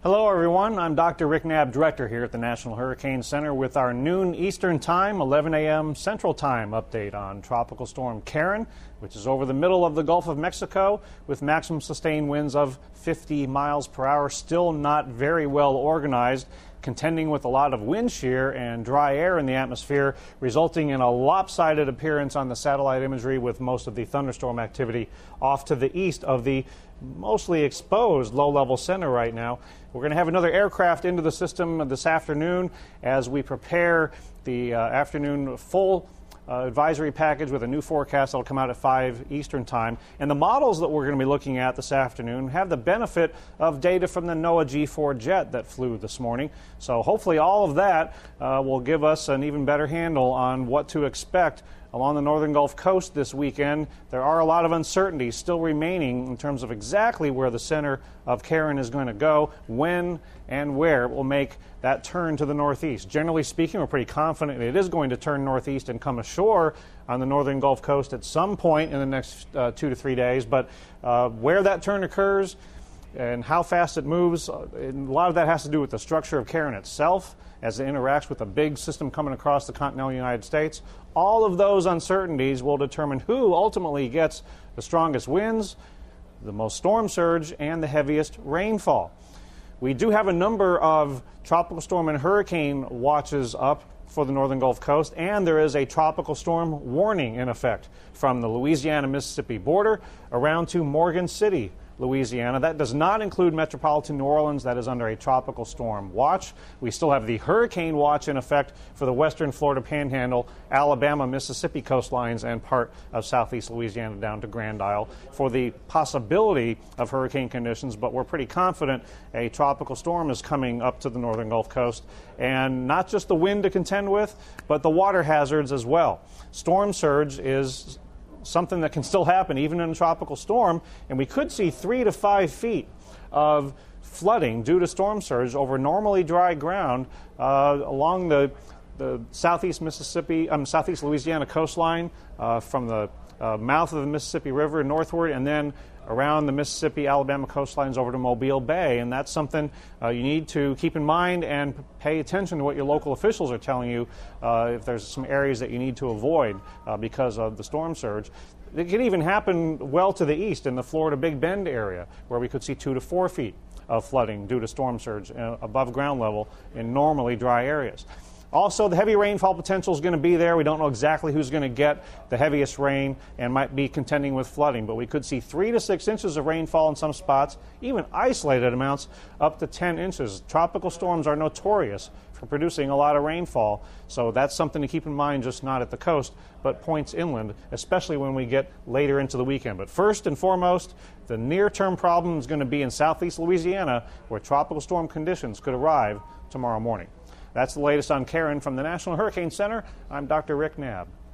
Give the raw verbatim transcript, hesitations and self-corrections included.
Hello, everyone. I'm Doctor Rick Knabb, Director here at the National Hurricane Center with our noon Eastern Time, eleven a m Central Time update on Tropical Storm Karen, which is over the middle of the Gulf of Mexico with maximum sustained winds of fifty miles per hour. Still not very well organized, contending with a lot of wind shear and dry air in the atmosphere, resulting in a lopsided appearance on the satellite imagery with most of the thunderstorm activity off to the east of the mostly exposed low-level center right now. We're going to have another aircraft into the system this afternoon as we prepare the uh, afternoon full Uh, advisory package with a new forecast that will come out at five Eastern Time. And the models that we're going to be looking at this afternoon have the benefit of data from the NOAA G four jet that flew this morning. So hopefully all of that uh, will give us an even better handle on what to expect along the northern Gulf Coast this weekend. There are a lot of uncertainties still remaining in terms of exactly where the center of Karen is going to go, when and where it will make that turn to the northeast. Generally speaking, we're pretty confident it is going to turn northeast and come ashore on the northern Gulf Coast at some point in the next uh, two to three days. But uh, where that turn occurs and how fast it moves, uh, and a lot of that has to do with the structure of Karen itself as it interacts with a big system coming across the continental United States. All of those uncertainties will determine who ultimately gets the strongest winds, the most storm surge, and the heaviest rainfall. We do have a number of tropical storm and hurricane watches up for the northern Gulf Coast, and there is a tropical storm warning in effect from the Louisiana-Mississippi border around to Morgan City, Louisiana. That does not include metropolitan New Orleans. That is under a tropical storm watch. We still have the hurricane watch in effect for the western Florida Panhandle, Alabama, Mississippi coastlines, and part of southeast Louisiana down to Grand Isle for the possibility of hurricane conditions. But we're pretty confident a tropical storm is coming up to the northern Gulf Coast, and not just the wind to contend with, but the water hazards as well. Storm surge is something that can still happen even in a tropical storm, and we could see three to five feet of flooding due to storm surge over normally dry ground uh, along the, the southeast Mississippi, um, southeast Louisiana coastline uh, from the uh, mouth of the Mississippi River northward, and then around the Mississippi, Alabama coastlines over to Mobile Bay. And that's something uh, you need to keep in mind and pay attention to what your local officials are telling you uh, if there's some areas that you need to avoid uh, because of the storm surge. It could even happen well to the east in the Florida Big Bend area, where we could see two to four feet of flooding due to storm surge uh, above ground level in normally dry areas. Also, the heavy rainfall potential is going to be there. We don't know exactly who's going to get the heaviest rain and might be contending with flooding, but we could see three to six inches of rainfall in some spots, even isolated amounts up to ten inches. Tropical storms are notorious for producing a lot of rainfall, so that's something to keep in mind, just not at the coast, but points inland, especially when we get later into the weekend. But first and foremost, the near-term problem is going to be in southeast Louisiana, where tropical storm conditions could arrive tomorrow morning. That's the latest on Karen from the National Hurricane Center. I'm Doctor Rick Knabb.